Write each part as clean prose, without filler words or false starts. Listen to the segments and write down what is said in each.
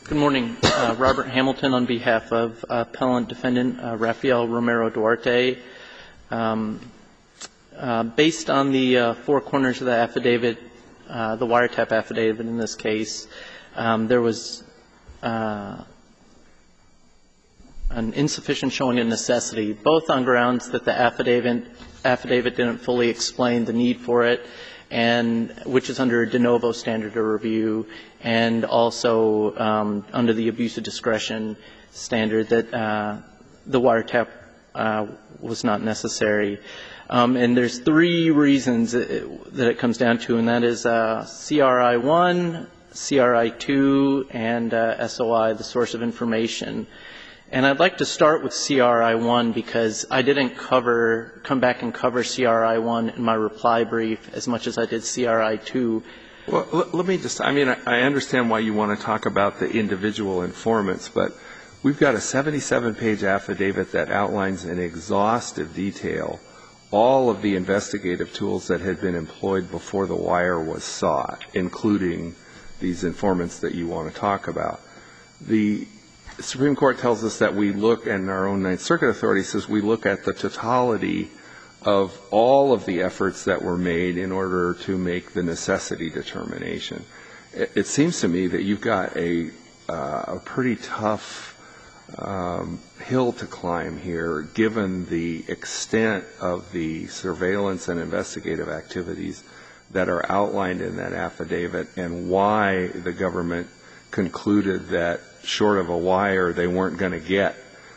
Good morning. Robert Hamilton on behalf of appellant defendant Rafael Romero Duarte. Based on the four corners of the affidavit, the wiretap affidavit in this case, there was an insufficient showing of necessity, both on grounds that the affidavit didn't fully explain the need for it, and which is under a de novo standard of review, and also under the abuse of discretion standard that the wiretap was not necessary. And there's three reasons that it comes down to, and that is CRI 1, CRI 2, and SOI, the source of information. And I'd like to start with CRI 1 because I didn't come back and cover CRI 1 in my reply brief as much as I did CRI 2. Well, let me just, I understand why you want to talk about the individual informants, but we've got a 77-page affidavit that outlines in exhaustive detail all of the investigative tools that had been employed before the wire was sought, including these informants that you want to talk about. The Supreme Court tells us that we look, and our own Ninth Circuit authority says we look at the totality of all of the efforts that were made in order to make the necessity determination. It seems to me that you've got a pretty tough hill to climb here, given the extent of the surveillance and investigative activities that are outlined in that affidavit and why the government concluded that short of a wire they weren't going to get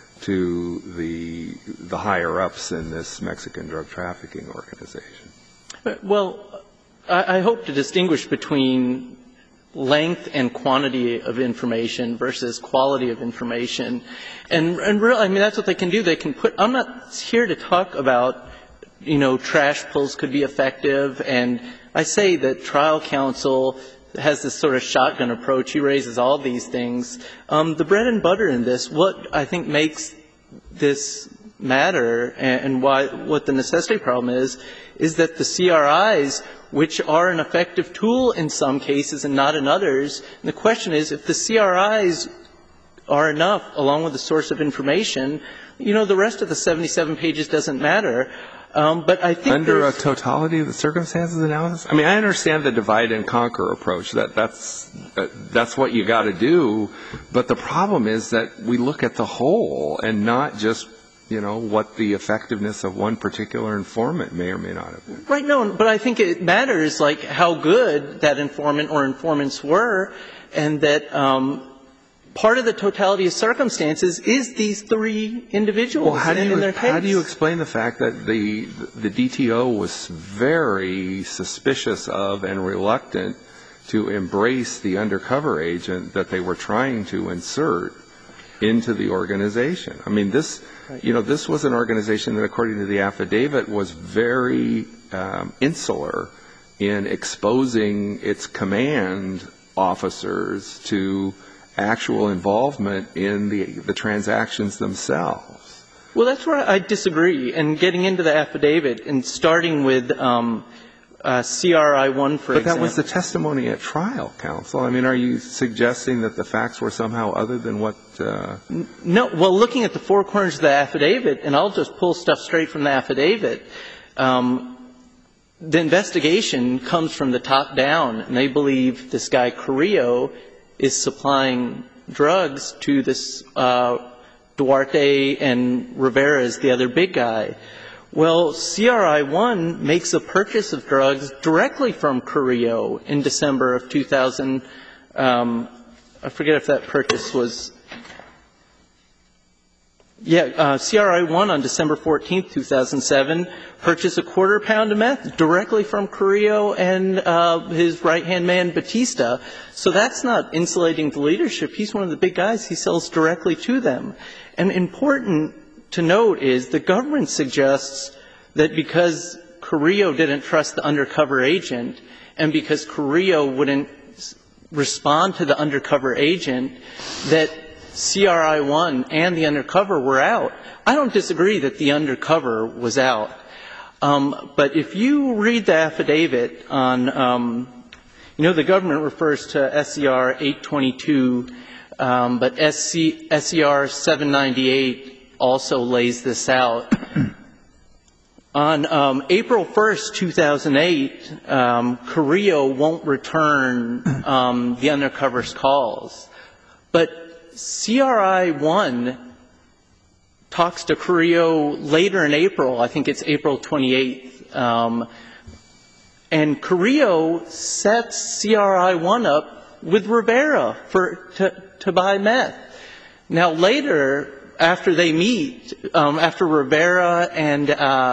to the higher-ups in this Mexican drug trafficking organization. Well, I hope to distinguish between length and quantity of information versus quality of information. And really, I mean, that's what they can do. They can put – I'm not here to talk about, trash pulls could be effective. And I say that trial counsel has this sort of shotgun approach. He raises all these things. The bread and butter in this, what I think makes this matter and what the necessity problem is that the CRIs, which are an effective tool in some cases and not in others, and the question is if the CRIs are enough along with the source of information, the rest of the 77 pages doesn't matter. But I think under a totality of the circumstances analysis, I mean, I understand the divide and conquer approach. That's what you got to do. But the problem is that we look at the whole and not just, what the effectiveness of one particular informant may or may not have been. Right. No, but I think it matters, like, how good that informant or informants were, and that part of the totality of circumstances is these three individuals in their case. How do you explain the fact that the DTO was very suspicious of and reluctant to embrace the undercover agent that they were trying to insert into the organization? I mean, this was an organization that, according to the affidavit, was very insular in exposing its command officers to actual involvement in the transactions themselves. Well, that's where I disagree. And getting into the affidavit and starting with CRI 1, for example. But that was the testimony at trial, counsel. I mean, are you suggesting that the facts were somehow other than what No. Well, looking at the four corners of the affidavit, and I'll just pull stuff straight from the affidavit, the investigation comes from the top down, and they believe this guy Carrillo is supplying drugs to this Duarte, and Rivera is the other big guy. Well, CRI 1 makes a purchase of drugs directly from Carrillo in December of 2000. I forget if that purchase was CRI 1 on December 14th, 2007, purchased a quarter pound of meth directly from Carrillo and his right-hand man, Batista. So that's not insulating the leadership. He's one of the big guys. He sells directly to them. And important to note is the government suggests that because Carrillo didn't trust the undercover agent and because Carrillo wouldn't respond to the undercover agent, that CRI 1 and the undercover were out. I don't disagree that the undercover was out. But if you read the affidavit on You know, the government refers to SCR 822, but SCR 798 also lays this out. On April 1st, 2008, Carrillo won't return the undercover's calls. But CRI-1 talks to Carrillo later in April. I think it's April 28th. And Carrillo sets CRI-1 up with Rivera to buy meth. Now, later, after they meet, after Rivera and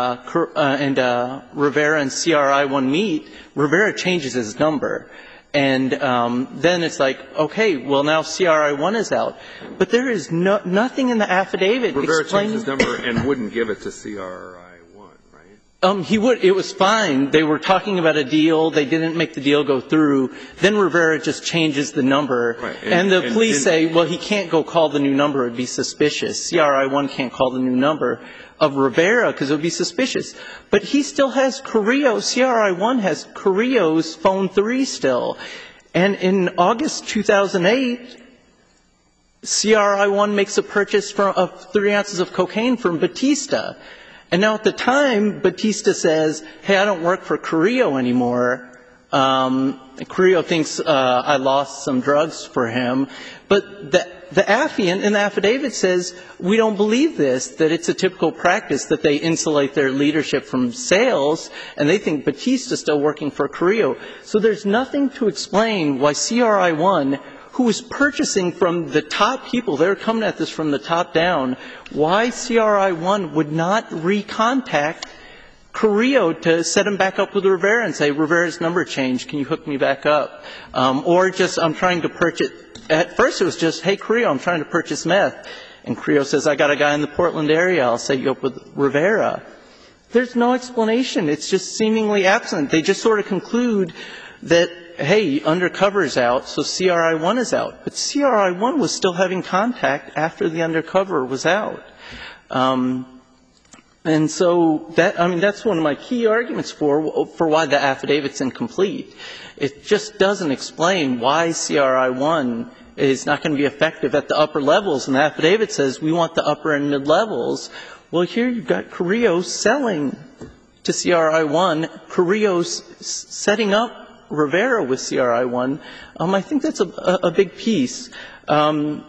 Rivera and CRI-1 meet, Rivera changes his number. And then it's like, okay, well, now CRI-1 is out. But there is nothing in the affidavit Rivera explaining. changed his number and wouldn't give it to CRI-1, right? He would. It was fine. They were talking about a deal. They didn't make the deal go through. Then Rivera just changes the number. Right. And the police say, well, he can't go call the new number. It would be suspicious. CRI-1 can't call the new number of Rivera because it would be suspicious. But he still has Carrillo. CRI-1 has Carrillo's phone 3 still. And in August 2008, CRI-1 makes a purchase of 3 ounces of cocaine from Batista. And now at the time, Batista says, hey, I don't work for Carrillo anymore. Carrillo thinks I lost some drugs for him. But the affiant in the affidavit says, we don't believe this, that it's a typical practice that they insulate their leadership from sales, and they think Batista's still working for Carrillo. So there's nothing to explain why CRI-1, who was purchasing from the top people, they were coming at this from the top down, why CRI-1 would not recontact Carrillo to set him back up with Rivera and say, Rivera's number changed, can you hook me back up? Or just, I'm trying to purchase. At first it was just, hey, Carrillo, I'm trying to purchase meth. And Carrillo says, I got a guy in the Portland area, I'll set you up with Rivera. There's no explanation. It's just seemingly absent. They just sort of conclude that, hey, undercover's out, so CRI-1 is out. But CRI-1 was still having contact after the undercover was out. And so that's one of my key arguments for why the affidavit's incomplete. It just doesn't explain why CRI-1 is not going to be effective at the upper levels. And the affidavit says we want the upper and mid levels. Well, here you've got Carrillo selling to CRI-1. Carrillo's setting up Rivera with CRI-1. I think that's a big piece. The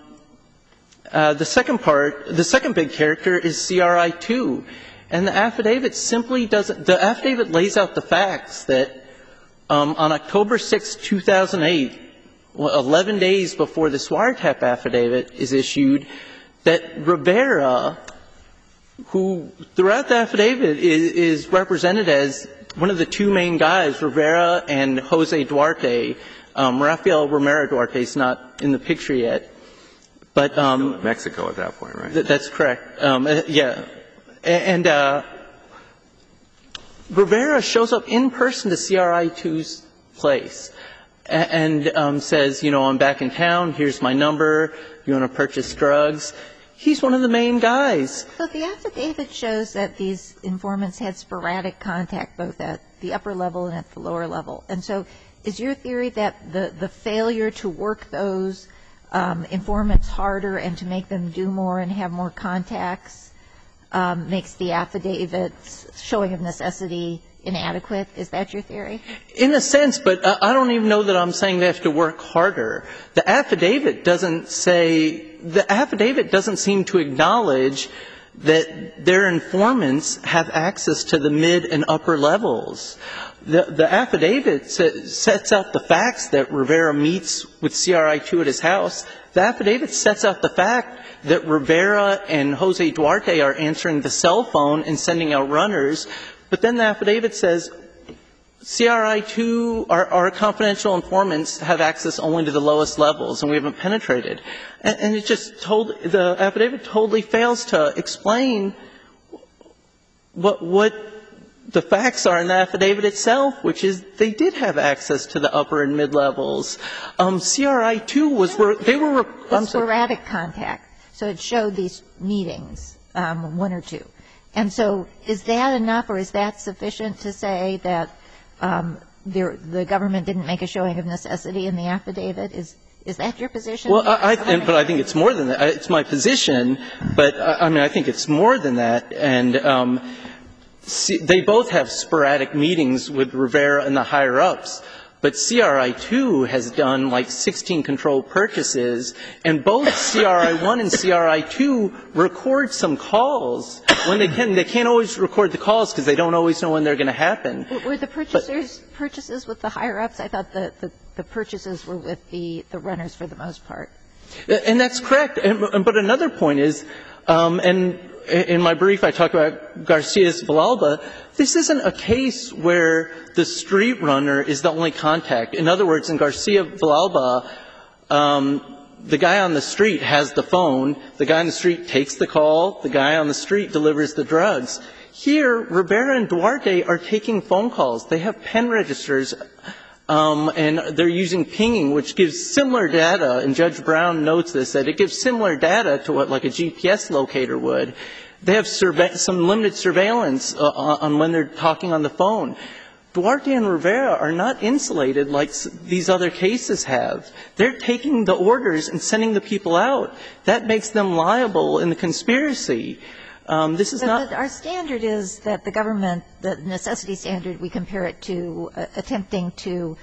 second big character is CRI-2. And the affidavit simply doesn't, the affidavit lays out the facts that on October 6, 2008, 11 days before this wiretap affidavit is issued, that Rivera, who throughout the affidavit is represented as one of the two main guys, Rivera and Jose Duarte. Rafael Romero Duarte is not in the picture yet. But still in Mexico at that point, right? That's correct. Yeah. And Rivera shows up in person to CRI-2's place and says, you know, I'm back in town, here's my number, you want to purchase drugs. He's one of the main guys. So the affidavit shows that these informants had sporadic contact both at the upper level and at the lower level. And so is your theory that the failure to work those informants harder and to make them do more and have more contacts makes the affidavit's showing of necessity inadequate? Is that your theory? In a sense, but I don't even know that I'm saying they have to work harder. The affidavit doesn't seem to acknowledge that their informants have access to the mid and upper levels. The affidavit sets out the facts that Rivera meets with CRI-2 at his house. The affidavit sets out the fact that Rivera and Jose Duarte are answering the cell phone and sending out runners. But then the affidavit says CRI-2, our confidential informants, have access only to the lowest levels, and we haven't penetrated. And it just the affidavit totally fails to explain what the facts are in the affidavit itself, which is they did have access to the upper and mid levels. CRI-2 was where they were. Sporadic contact. So it showed these meetings, one or two. And so is that enough or is that sufficient to say that the government didn't make a showing of necessity in the affidavit? Is that your position? Well, I think it's more than that. It's my position, but I mean, I think it's more than that. And they both have sporadic meetings with Rivera and the higher-ups. But CRI-2 has done like 16 controlled purchases, and both CRI-1 and CRI-2 record some calls when they can. They can't always record the calls because they don't always know when they're going to happen. Were the purchases with the higher-ups? I thought the purchases were with the runners for the most part. And that's correct. But another point is, and in my brief I talk about Garcia-Villalba, this isn't a case where the street runner is the only contact. In other words, in Garcia-Villalba, the guy on the street has the phone, the guy on the street takes the call, the guy on the street delivers the drugs. Here, Rivera and Duarte are taking phone calls. They have pen registers, and they're using pinging, which gives similar data, and Judge Brown notes this, that it gives similar data to what like a GPS locator would. They have some limited surveillance on when they're talking on the phone. Duarte and Rivera are not insulated like these other cases have. They're taking the orders and sending the people out. That makes them liable in the conspiracy. This is not. But our standard is that the government, the necessity standard, we compare it to attempting to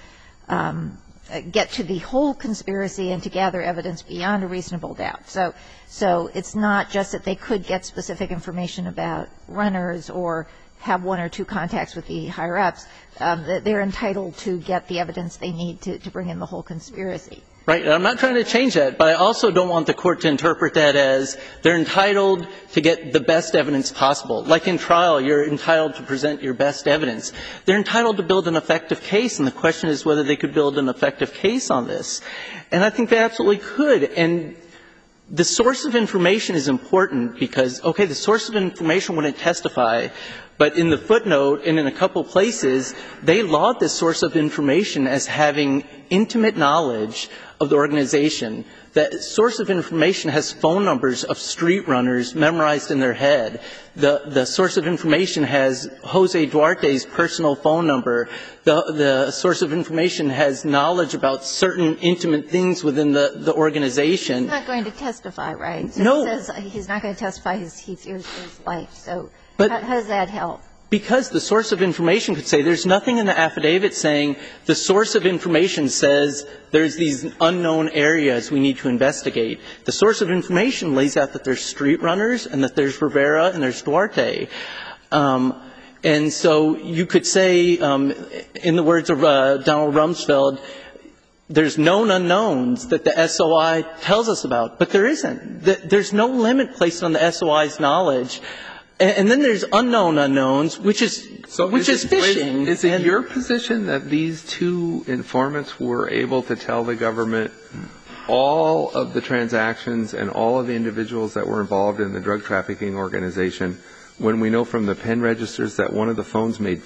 get to the whole conspiracy and to gather evidence beyond a reasonable doubt. So it's not just that they could get specific information about runners or have one or two contacts with the higher-ups. They're entitled to get the evidence they need to bring in the whole conspiracy. Right. And I'm not trying to change that, but I also don't want the Court to interpret that as they're entitled to get the best evidence possible. Like in trial, you're entitled to present your best evidence. They're entitled to build an effective case, and the question is whether they could build an effective case on this. And I think they absolutely could. And the source of information is important because, okay, the source of information wouldn't testify, but in the footnote and in a couple places, they laud this source of information as having intimate knowledge of the organization. That source of information has phone numbers of street runners memorized in their head. The source of information has Jose Duarte's personal phone number. The source of information has knowledge about certain intimate things within the organization. He's not going to testify, right? So No. He says he's not going to testify. He's here for his life. So how does that help? Because the source of information could say there's nothing in the affidavit saying the source of information says there's these unknown areas we need to investigate. The source of information lays out that there's street runners and that there's Rivera and there's Duarte. And so you could say, in the words of Donald Rumsfeld, there's known unknowns that the SOI tells us about, but there isn't. There's no limit placed on the SOI's knowledge. And then there's unknown unknowns, which is fishing. Is it your position that these two informants were able to tell the government all of the transactions and all of the individuals that were involved in the drug trafficking organization when we know from the pen registers that one of the phones made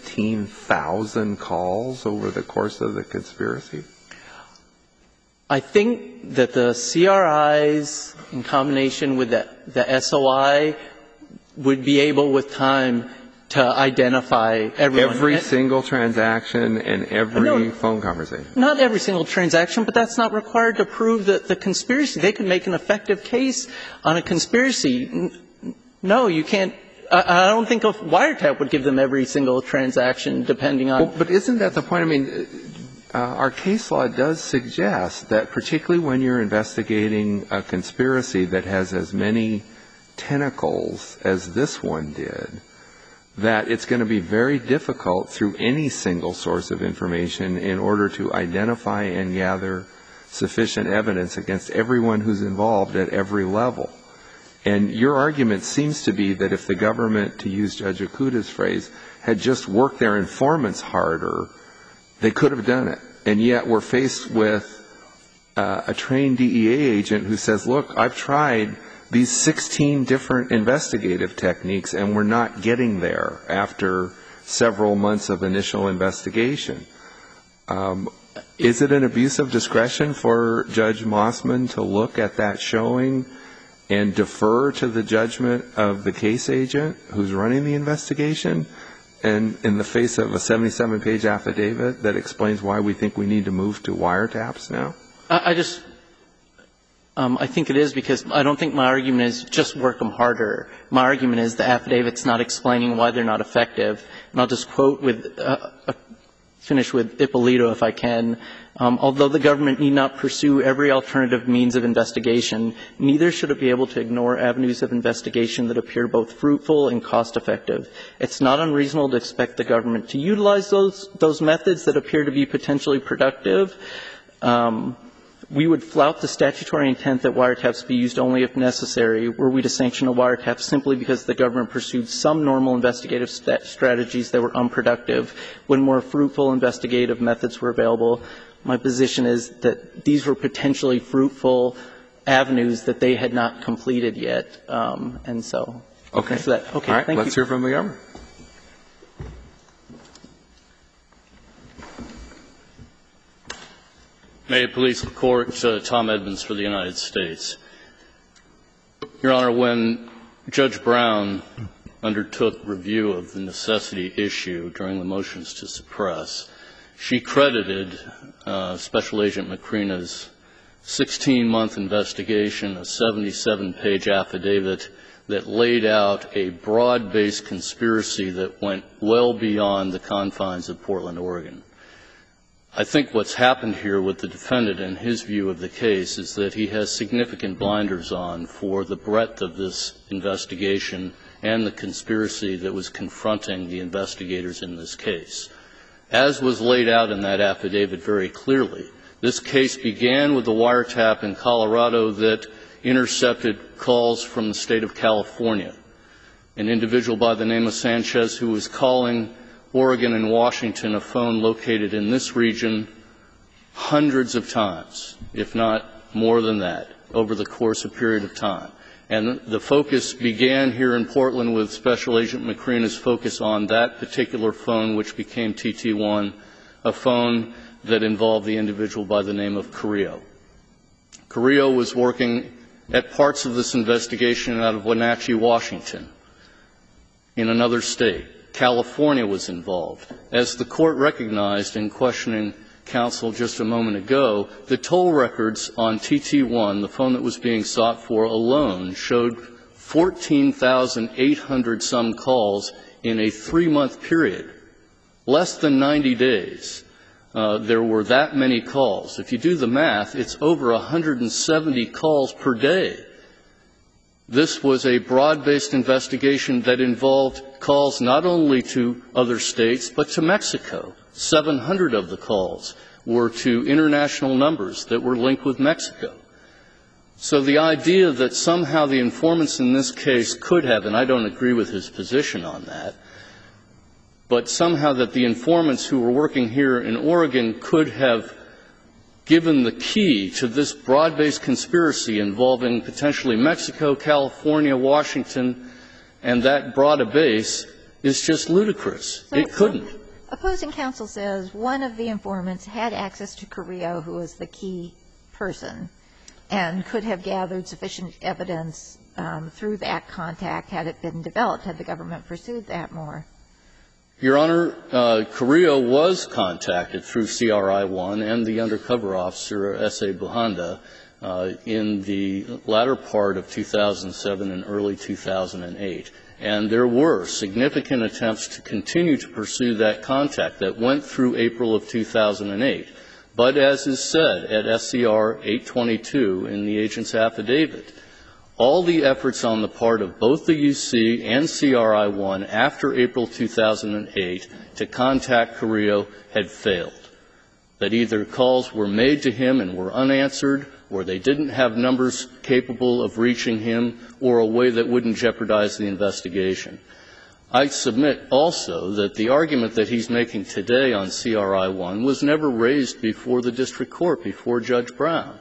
15,000 calls over the course of the conspiracy? I think that the CRIs in combination with the SOI would be able with time to identify everyone. Every single transaction and every phone conversation. Not every single transaction, but that's not required to prove that the conspiracy. They could make an effective case on a conspiracy. No, you can't. I don't think a wiretap would give them every single transaction depending on. Well, but isn't that the point? I mean, our case law does suggest that particularly when you're investigating a conspiracy that has as many tentacles as this one did, that it's going to be very difficult through any single source of information in order to identify and gather sufficient evidence against everyone who's involved at every level. And your argument seems to be that if the government, to use Judge Okuda's phrase, had just worked their informants harder, they could have done it. And yet we're faced with a trained DEA agent who says, look, I've tried these 16 different investigative techniques, and we're not getting there after several months of initial investigation. Is it an abuse of discretion for Judge Mossman to look at that showing and defer to the judgment of the case agent who's running the investigation? and in the face of a 77-page affidavit that explains why we think we need to move to wiretaps now? I think it is, because I don't think my argument is just work them harder. My argument is the affidavit's not explaining why they're not effective. And I'll just quote finish with Ippolito if I can. Although the government need not pursue every alternative means of investigation, neither should it be able to ignore avenues of investigation that appear both fruitful and cost-effective. It's not unreasonable to expect the government to utilize those methods that appear to be potentially productive. We would flout the statutory intent that wiretaps be used only if necessary, were we to sanction a wiretap simply because the government pursued some normal investigative strategies that were unproductive when more fruitful investigative methods were available. My position is that these were potentially fruitful avenues that they had not completed yet. And so, okay. For that. Okay. All right. Thank Let's hear from the government. May it please the Court, Tom Edmonds for the United States. Your Honor, when Judge Brown undertook review of the necessity issue during the motions to suppress, she credited Special Agent Macrina's 16-month investigation, a 77-page affidavit that laid out a broad-based conspiracy that went well beyond the confines of Portland, Oregon. I think what's happened here with the defendant and his view of the case is that he has significant blinders on for the breadth of this investigation and the conspiracy that was confronting the investigators in this case. As was laid out in that affidavit very clearly, this case began with a wiretap in Colorado that intercepted calls from the state of California. An individual by the name of Sanchez who was calling Oregon and Washington, a phone located in this region, hundreds of times, if not more than that, over the course of a period of time. And the focus began here in Portland with Special Agent Macrina's focus on that particular phone, which became TT1, a phone that involved the individual by the name of Carrillo. Carrillo was working at parts of this investigation out of Wenatchee, Washington, in another state. California was involved. As the Court recognized in questioning counsel just a moment ago, the toll records on TT1, the phone that was being sought for alone, showed 14,800-some calls in a 3-month period. Less than 90 days, there were that many calls. If you do the math, it's over 170 calls per day. This was a broad-based investigation that involved calls not only to other states, but to Mexico. 700 of the calls were to international numbers that were linked with Mexico. So the idea that somehow the informants in this case could have, and I don't agree with his position on that, but somehow that the informants who were working here in Oregon could have given the key to this broad-based conspiracy involving potentially Mexico, California, Washington, and that broad a base is just ludicrous. It couldn't. Opposing counsel says one of the informants had access to Carrillo, who was the key person, and could have gathered sufficient evidence through that contact had it been developed, had the government pursued that more. Your Honor, Carrillo was contacted through CRI-1 and the undercover officer, S.A. Buhanda, in the latter part of 2007 and early 2008. And there were significant attempts to continue to pursue that contact that went through April of 2008. But as is said at SCR 822 in the agent's affidavit, all the efforts on the part of both the UC and CRI-1 after April 2008 to contact Carrillo had failed. That either calls were made to him and were unanswered, or they didn't have numbers capable of reaching him, or a way that wouldn't jeopardize the investigation. I submit also that the argument that he's making today on CRI-1 was never raised before the district court, before Judge Brown,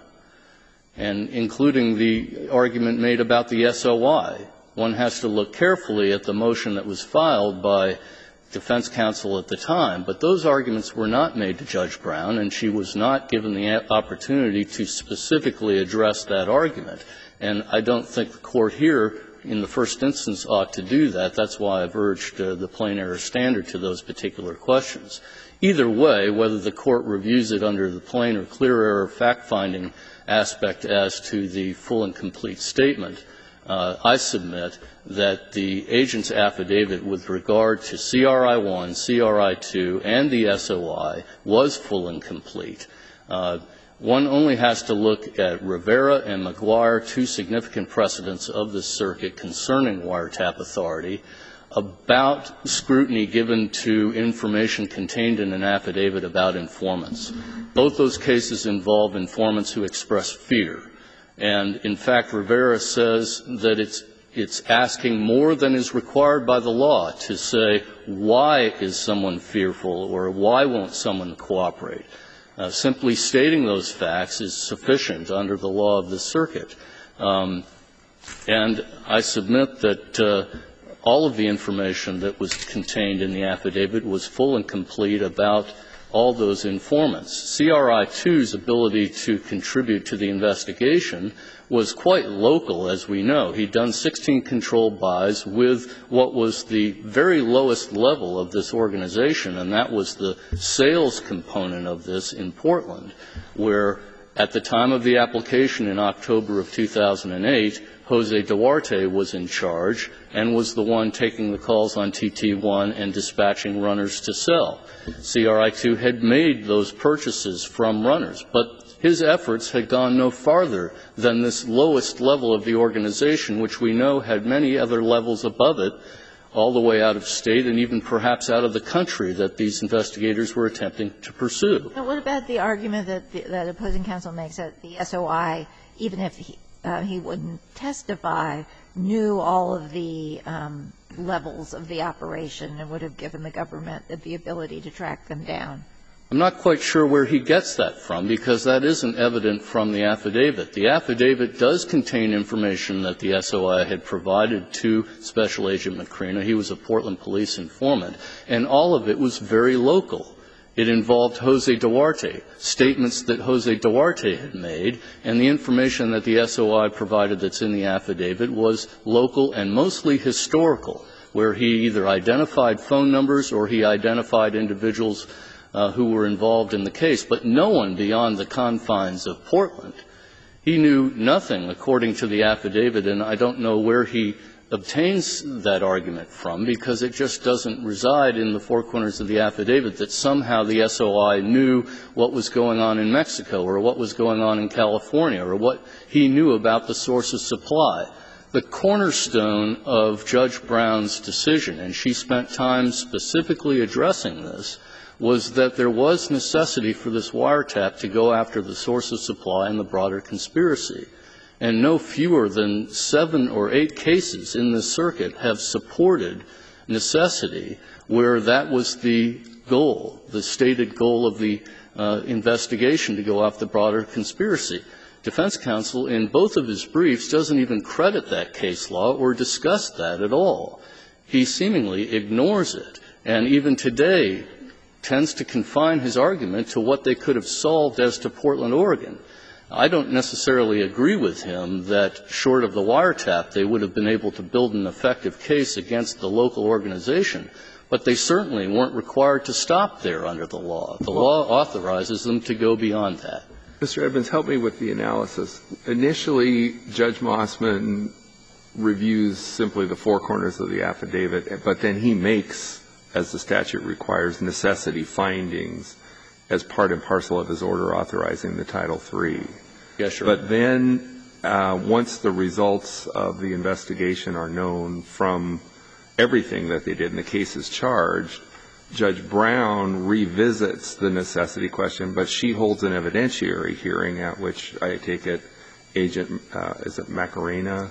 and including the argument made about the SOI. One has to look carefully at the motion that was filed by defense counsel at the time, but those arguments were not made to Judge Brown, and she was not given the opportunity to specifically address that argument. And I don't think the Court here in the first instance ought to do that. That's why I've urged the plain error standard to those particular questions. Either way, whether the Court reviews it under the plain or clear error fact-finding aspect as to the full and complete statement, I submit that the agent's affidavit with regard to CRI 1, CRI 2, and the SOI was full and complete. One only has to look at Rivera and McGuire, two significant precedents of the circuit concerning wiretap authority, about scrutiny given to information contained in an affidavit about informants. Both those cases involve informants who express fear. And, in fact, Rivera says that it's asking more than is required by the law to say why is someone fearful or why won't someone cooperate. Simply stating those facts is sufficient under the law of the circuit. And I submit that all of the information that was contained in the affidavit was full and complete about all those informants. CRI 2's ability to contribute to the investigation was quite local, as we know. He'd done 16 controlled buys with what was the very lowest level of this organization, and that was the sales component of this in Portland, where at the time of the application in October of 2008, Jose Duarte was in charge and was the one taking the calls on TT1 and dispatching runners to sell. CRI 2 had made those purchases from runners, but his efforts had gone no farther than this lowest level of the organization, which we know had many other levels above it, all the way out of state and even perhaps out of the country that these investigators were attempting to pursue. Now, what about the argument that opposing counsel makes that the SOI, even if he wouldn't testify, knew all of the levels of the operation and would have given the government the ability to track them down? I'm not quite sure where he gets that from, because that isn't evident from the affidavit. The affidavit does contain information that the SOI had provided to Special Agent Macrina. He was a Portland police informant, and all of it was very local. It involved Jose Duarte, statements that Jose Duarte had made, and the information that the SOI provided that's in the affidavit was local and mostly historical, where he either identified phone numbers or he identified individuals who were involved in the case, but no one beyond the confines of Portland. He knew nothing, according to the affidavit, and I don't know where he obtains that argument from, because it just doesn't reside in the four corners of the affidavit that somehow the SOI knew what was going on in Mexico or what was going on in California or what he knew about the source of supply. The cornerstone of Judge Brown's decision, and she spent time specifically addressing this, was that there was necessity for this wiretap to go after the source of supply and the broader conspiracy. And no fewer than 7 or 8 cases in this circuit have supported necessity where that was the goal, the stated goal of the investigation, to go after the broader conspiracy. Defense counsel, in both of his briefs, doesn't even credit that case law or discuss that at all. He seemingly ignores it, and even today tends to confine his argument to what they could have solved as to Portland, Oregon. I don't necessarily agree with him that, short of the wiretap, they would have been able to build an effective case against the local organization, but they certainly weren't required to stop there under the law. The law authorizes them to go beyond that. Mr. Edmonds, help me with the analysis. Initially, Judge Mossman reviews simply the four corners of the affidavit, but then he makes, as the statute requires, necessity findings as part and parcel of his order authorizing the Title III. Yes, sir. But then, once the results of the investigation are known from everything that they did and the case is charged, Judge Brown revisits the necessity question, but she holds an evidentiary hearing at which, I take it, Agent, is it Macrina?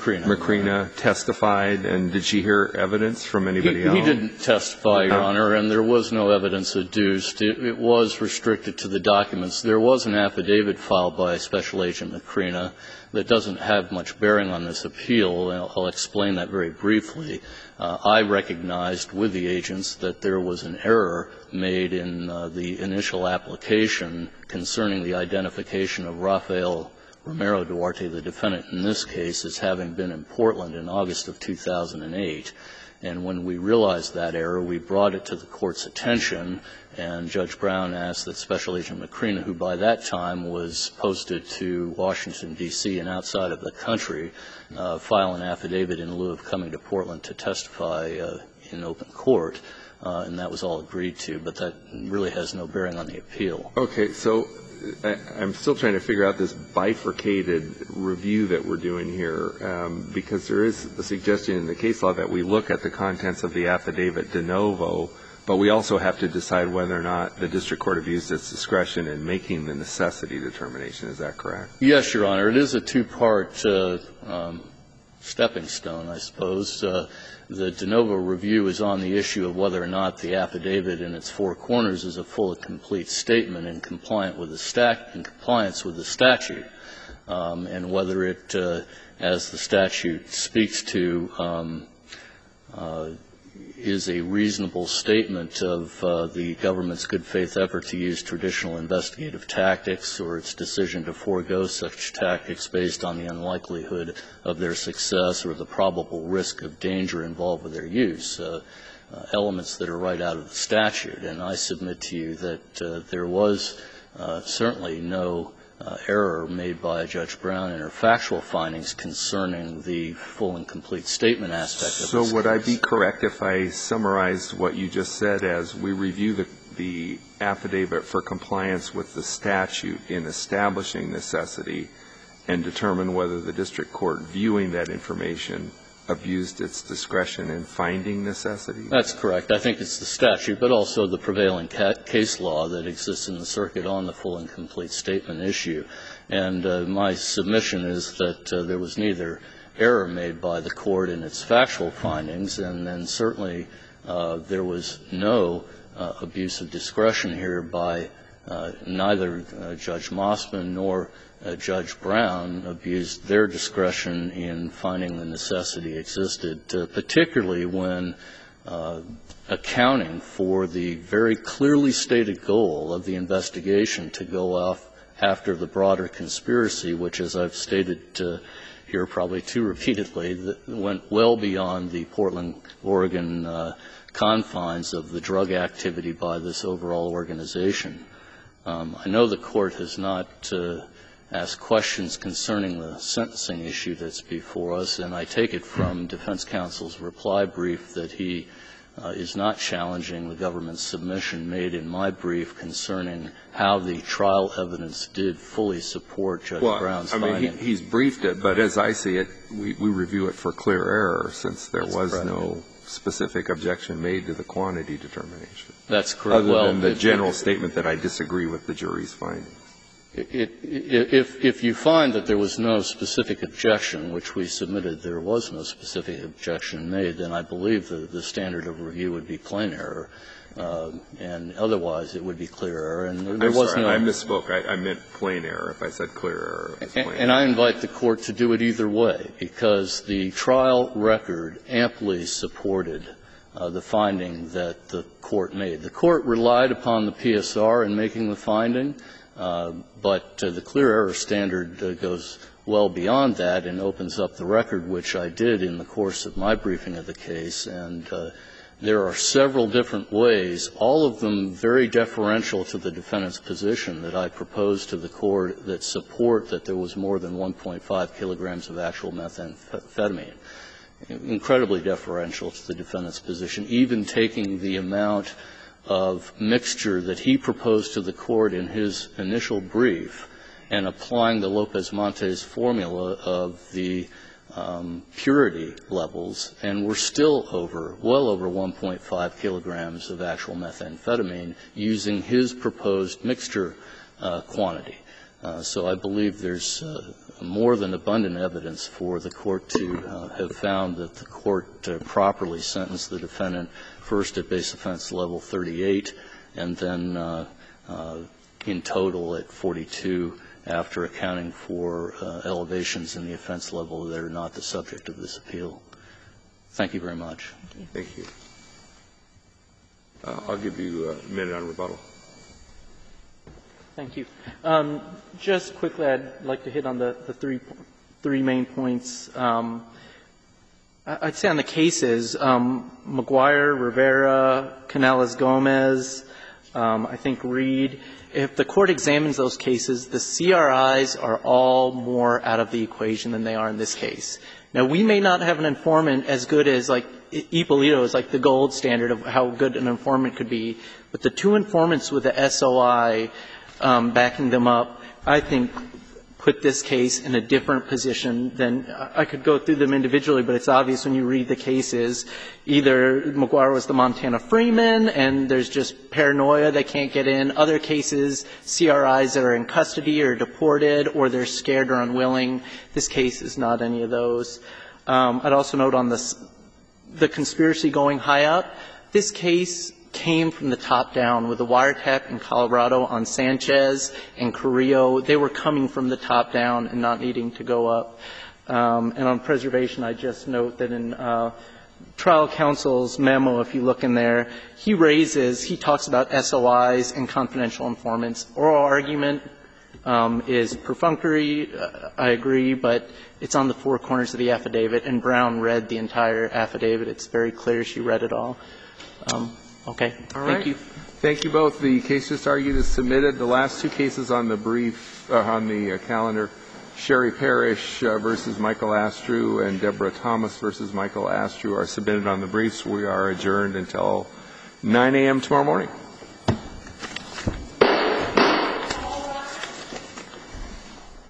Macrina testified, and did she hear evidence from anybody else? He didn't testify, Your Honor, and there was no evidence adduced. It was restricted to the documents. There was an affidavit filed by Special Agent Macrina that doesn't have much bearing on this appeal, and I'll explain that very briefly. I recognized with the agents that there was an error made in the initial application concerning the identification of Rafael Romero Duarte, the defendant in this case, as having been in Portland in August of 2008. And when we realized that error, we brought it to the Court's attention, and Judge Brown asked that Special Agent Macrina, who by that time was posted to Washington, D.C. and outside of the country, file an affidavit in lieu of coming to Portland to testify in open court, and that was all agreed to. But that really has no bearing on the appeal. Okay. So I'm still trying to figure out this bifurcated review that we're doing here, because there is a suggestion in the case law that we look at the contents of the affidavit de novo, but we also have to decide whether or not the district court abused its discretion in making the necessity determination. Is that correct? Yes, Your Honor. It is a two-part stepping stone, I suppose. The de novo review is on the issue of whether or not the affidavit in its four corners is a full and complete statement in compliance with the statute, and whether it, as the statute speaks to, is a reasonable statement of the government's good faith effort to use traditional investigative tactics, or its decision to forego such tactics based on the unlikelihood of their success or the probable risk of danger involved with their use, elements that are right out of the statute. And I submit to you that there was certainly no error made by Judge Brown in her factual findings concerning the full and complete statement aspect of this case. So would I be correct if I summarized what you just said as we review the affidavit for compliance with the statute in establishing necessity and determine whether the district court viewing that information abused its discretion in finding necessity? That's correct. I think it's the statute, but also the prevailing case law that exists in the circuit on the full and complete statement issue. And my submission is that there was neither error made by the Court in its factual findings, and then certainly there was no abuse of discretion here by neither Judge Mossman nor Judge Brown abused their discretion in finding the necessity existed, particularly when accounting for the very clearly stated goal of the investigation to go off after the broader conspiracy, which, as I've stated here probably too repeatedly, went well beyond the Portland, Oregon confines of the drug activity by this overall organization. I know the Court has not asked questions concerning the sentencing issue that's before us, and I take it from defense counsel's reply brief that he is not challenging the government's submission made in my brief concerning how the trial evidence did fully support Judge Brown's finding. I mean, he's briefed it, but as I see it, we review it for clear error since there was no specific objection made to the quantity determination. That's correct. Other than the general statement that I disagree with the jury's finding. If you find that there was no specific objection, which we submitted there was no specific objection made, then I believe the standard of review would be plain error, and otherwise it would be clear error. And there was no. I misspoke. I meant plain error if I said clear error. And I invite the Court to do it either way, because the trial record amply supported the finding that the Court made. The Court relied upon the PSR in making the finding, but the clear error standard goes well beyond that and opens up the record, which I did in the course of my briefing of the case. And there are several different ways, all of them very deferential to the defendant's position, that I proposed to the Court that support that there was more than 1.5 kilograms of actual methamphetamine. Incredibly deferential to the defendant's position, even taking the amount of mixture that he proposed to the Court in his initial brief and applying the Lopez-Montes formula of the purity levels, and we're still well over 1.5 kilograms of actual methamphetamine using his proposed mixture quantity. So I believe there's more than abundant evidence for the Court to have found that the Court properly sentenced the defendant first at base offense level 38 and then in total at 42 after accounting for elevations in the offense level that are not the subject of this appeal. Thank you very much. Thank you. I'll give you a minute on rebuttal. Thank you. Just quickly, I'd like to hit on the three main points. I'd say on the cases, McGuire, Rivera, Canales-Gomez, I think Reed, if the court examines those cases, the CRIs are all more out of the equation than they are in this case. Now, we may not have an informant as good as, like, Ippolito is like the gold standard of how good an informant could be, but the two informants with the SOI backing them up, I think, put this case in a different position than I could go through them individually, but it's obvious when you read the cases. Either McGuire was the Montana Freeman, and there's just paranoia, they can't get in. Other cases, CRIs that are in custody or deported, or they're scared or unwilling. This case is not any of those. I'd also note on the conspiracy going high up, this case came from the top down with the wiretap in Colorado on Sanchez and Carrillo. They were coming from the top down and not needing to go up. And on preservation, I just note that in trial counsel's memo, if you look in there, he talks about SOIs and confidential informants. Oral argument is perfunctory, I agree, but it's on the four corners of the affidavit, and Brown read the entire affidavit. It's very clear she read it all. Okay. All right. Thank you. Thank you both. The case just argued is submitted. The last two cases on the on the calendar, Sherry Parrish versus Michael Astrew and Deborah Thomas versus Michael Astrew, are submitted on the briefs. We are adjourned until 9 a.m. tomorrow morning.